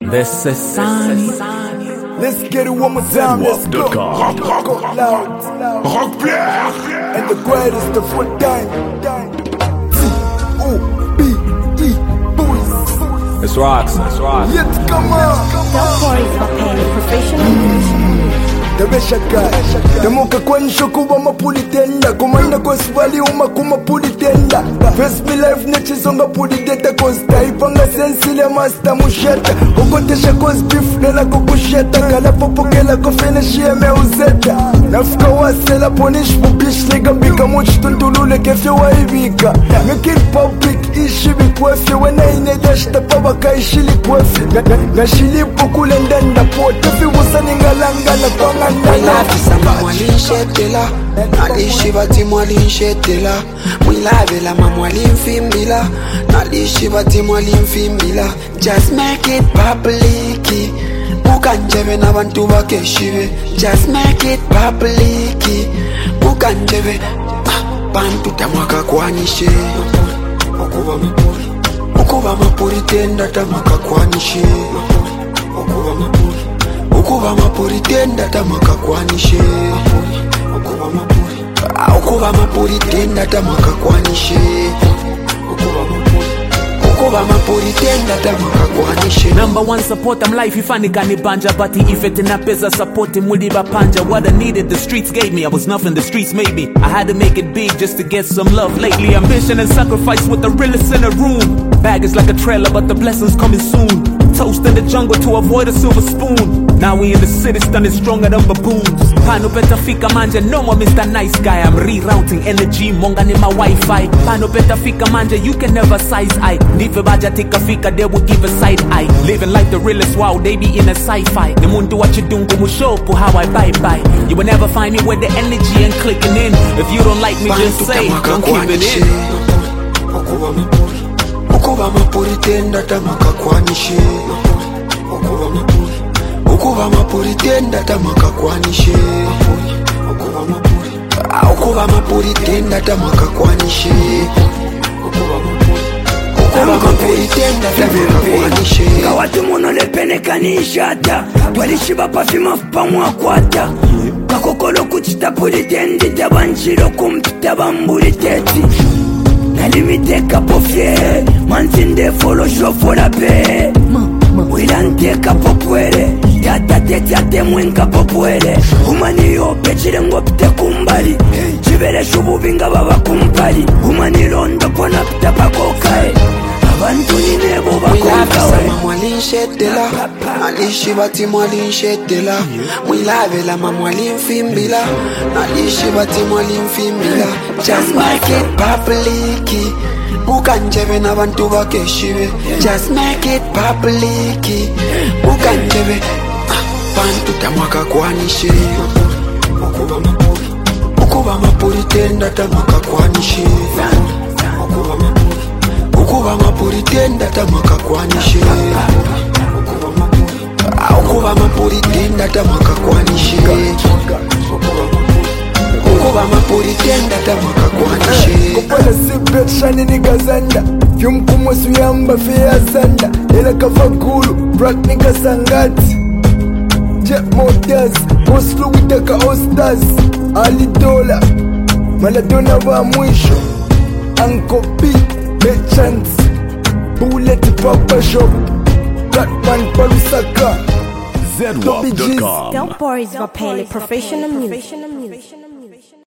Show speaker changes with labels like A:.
A: This is Sunny.
B: Let's get it one more time, let's go.
C: Rock
B: Loud.
C: Rock Pierre.
B: And the greatest of all time. T-O-B-E boys.
A: It's rocks.
B: Yet come on.
D: Dope Boys Vapele Professional
B: Tabesha guy Tamuka kwanisho kuwa mapulitenda Kumanda kwa sivali uma kumapulitenda First me life nechizonga puliteta Cause taipanga sensile master musheta Ukotesha cause beef nela kukusheta Kala popokela kofene shie meuzeta Nafika wasela ponish pupish Liga bika much tuntulule kefye waibika Make it public ishi bikwefye Wena inedashta pabaka ishili kwefye Nashilipo kule ndenda pote Fiwusa ningalanga na kwanga
E: Mwilafisa mamwalinshetela Nalishi bati mwalinshetela Mwilavela mamwalimfimbila Nalishi bati mwalimfimbila Just make it public Mukanjebe nabantu bakeshibe Just make it public Mukanjebe Bantu tamwaka kwanishe Okuba mapuri tenda tamaka kwanishe Ukuba mapuri tenda tamaka kwanishe Ukuba mapuri tenda tamaka kwanishe Ukuba mapuri tenda tamaka kwanishe
A: Number one support, I'm life ifani kani banja Bati ifete na pesa support muliba panja What I needed the streets gave me, I was nothing the streets made me I had to make it big just to get some love lately Ambition and sacrifice with the realest in the room Bag is like a trailer but the blessings coming soon Toast in the jungle to avoid a silver spoon Now we in the city stunning stronger than baboons Pano better fika manja, no more Mr. Nice Guy I'm rerouting energy, monga ni my Wi-Fi Pano better fika manja, you can never size eye Nife baja tika fika, they will give a side eye Living like the realest, wow, they be in a sci-fi The mundu wachidungu mushopu, how I bye-bye You will never find me with the energy and clicking in If you don't like me, just say, don't keep it in
E: Ukuba mapuri tenda tamaka kwanishe Ukuba mapuri tenda tamaka kwanishe Ukuba mapuri tenda tamaka kwanishe Ukuba mapuri tenda tamaka kwanishe
F: Kawatu mono lepene kanishata Twalishiba pafima pamwa kwata Kakokolo kuchita puli tendi Tabanchiro kumpita bambuli teti Nalimiteka pofye Mansinde folo shofola pe Wilanteka popwele Yata teti ate mwenka popwele Umani yope chilengo pite kumbali Chibele shububinga baba kumpali Umani londo pona pita pakokae Abantu ninebo bakonkawe
E: Mwilafisa mamwalinshetela Nalishi bati mwalinshetela Mwilavela mamwalimfimbila Nalishi bati mwalimfimbila Just make it public Mukanjebe nabantu bakeshibe Just make it public Mukanjebe Bantu tamwaka kwanishe Ukuba mapuri tenda tamaka kwanishe Ukuba mapuri tenda tamaka kwanishe Ukuba mapuri tenda tamaka kwanishe Ukuba mapuri tenda tamaka kwanishe
B: Kupala sipet shani niga zanda Vyumkumo suyamba fia zanda Ela kafa gulu, brak niga sangati Jet Motors, Oslo witaka Ostas Ali Dola, Maladona wa mwisho Uncle B, Merchants Bullet Papa Shop Blackman Parusaka
C: ZWAP.com.
D: Dope Boys Vapele Professional Music